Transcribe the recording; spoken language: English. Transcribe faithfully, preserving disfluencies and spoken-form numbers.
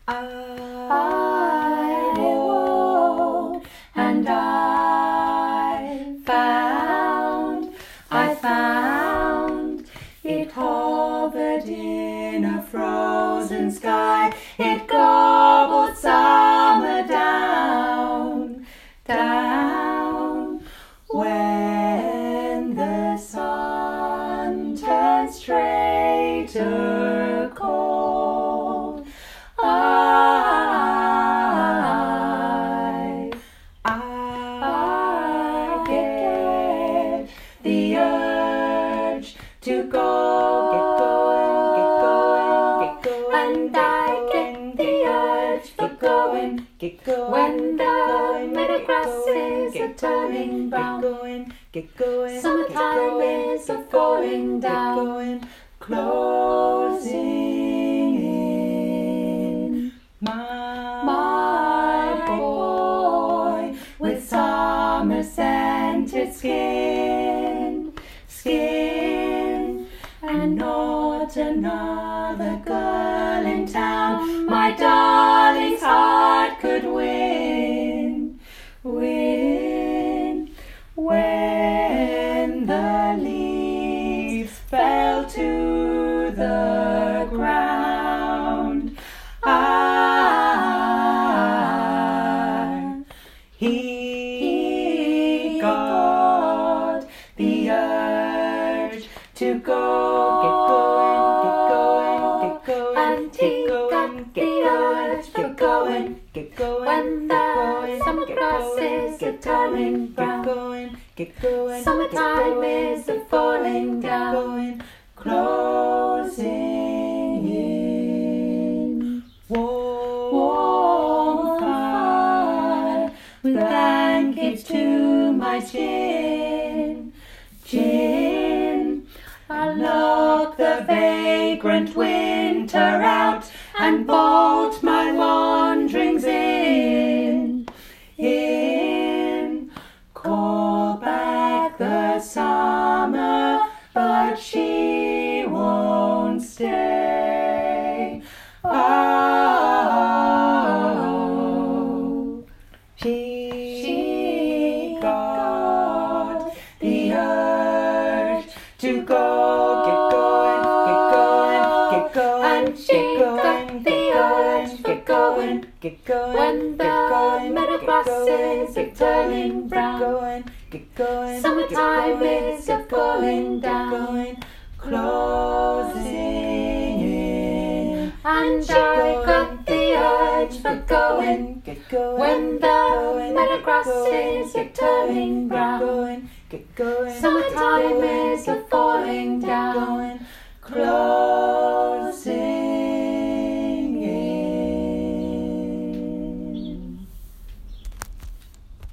I walked and I found, I found it hovered in a frozen sky. It gobbled summer down, down. When the sun turns traitor cold, I, I get the urge to go, get going, get going, get going, and I get the urge for going, get going, when the meadow grasses are turning brown, get going, get going, summertime is a falling down, closing in. My, my boy with summer-scented skin, skin, and not another girl in town my darling's heart could win, win. When the leaves fell to the ground, I, he got the urge to go, get going, get going, get going, and he got the urge for going, get going, when the summer grasses are turning brown, get going, summertime is a falling down, closing in. Warm fire with blankets to my chin, chin. I'll lock the vagrant winter out and bolt my wanderings in, in. Call back the summer, but she won't stay. Oh, she, she got the urge to go, get going, get going, get going, and she got the urge for going, get going, when the meadow grasses are turning brown, get going, summertime is a falling down, closing in. And I got the urge for going, get going, when the meadow grasses are turning brown, get going, summertime